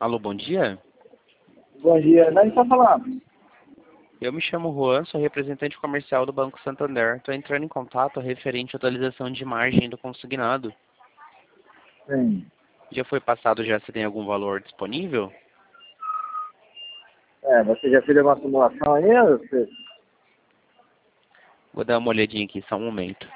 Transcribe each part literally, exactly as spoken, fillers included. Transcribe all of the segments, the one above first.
Alô, bom dia. Bom dia, onde está falando? Eu me chamo Juan, sou representante comercial do Banco Santander. Estou entrando em contato referente à atualização de margem do consignado. Sim. Já foi passado, já se tem algum valor disponível? É, você já fez uma simulação aí? Você... Vou dar uma olhadinha aqui, só um momento.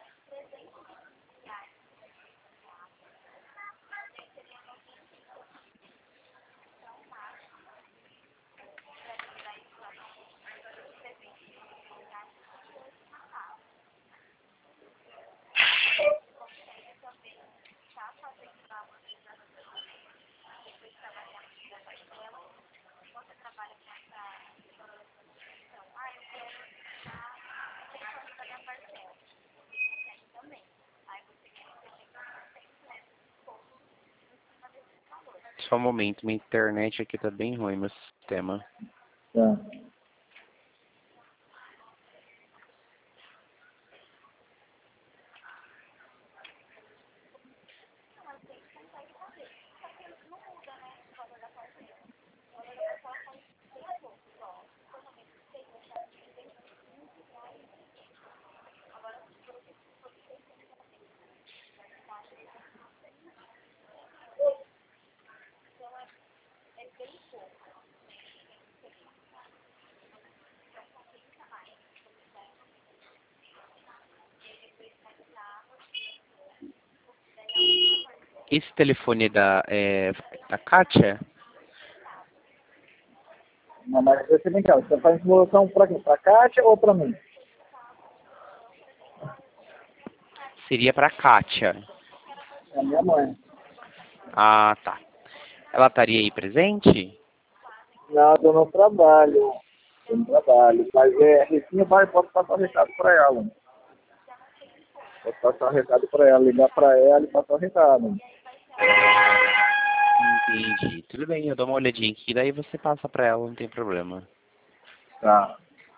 Só um momento, minha internet aqui tá bem ruim, meu sistema. Tá. Esse telefone é da, é, da Kátia? Não, mas você vem cá, você faz simulação para quem? Para a Kátia ou para mim? Seria para Kátia. É a minha mãe. Ah, tá. Ela estaria aí presente? Não, eu não trabalho. Eu não trabalho. Mas é, Ricinha vai, posso passar o recado para ela. Posso passar o recado para ela, ligar para ela e passar o recado. Entendi. Tudo bem, eu dou uma olhadinha aqui, daí você passa para ela, não tem problema. Tá.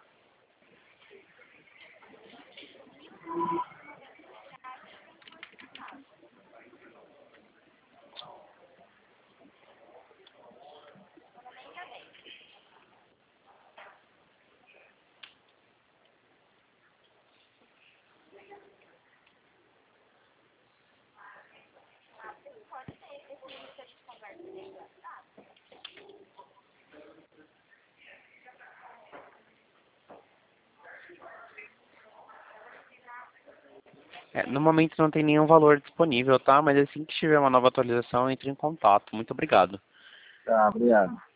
É, no momento não tem nenhum valor disponível, tá? Mas assim que tiver uma nova atualização, entre em contato. Muito obrigado. Tá, obrigado.